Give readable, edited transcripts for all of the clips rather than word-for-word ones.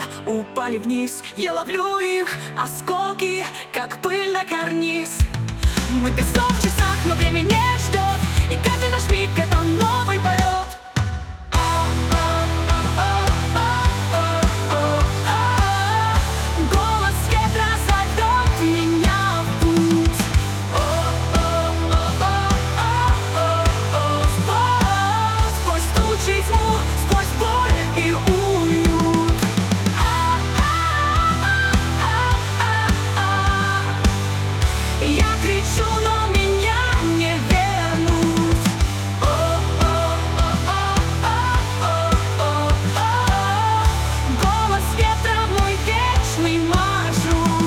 упали вниз. Я ловлю их осколки, как пыль на карниз. Мы без слов в часах, но время не ждет, и каждый наш миг — это новый полет. Голос ветра зовет меня в путь. Сквозь тучи и тьму, сквозь боль и уют. Я кричу, но меня не вернуть. Голос ветра — мой вечный маршрут.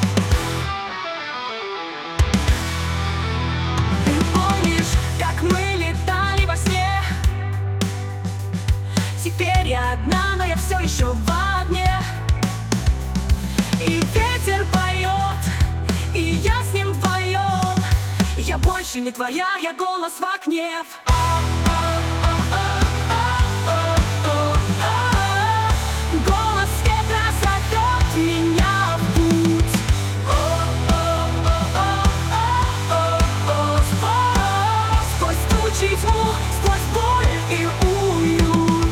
Ты помнишь, как мы летали во сне? Теперь я одна, но я все еще в огне. И ветер поет, и я с ним вдвоем. Я больше не твоя, я голос в окне. Голос ветра зовет меня в путь. Сквозь тучи и тьму, сквозь боль и уют.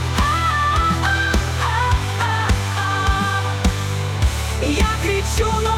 Я кричу, но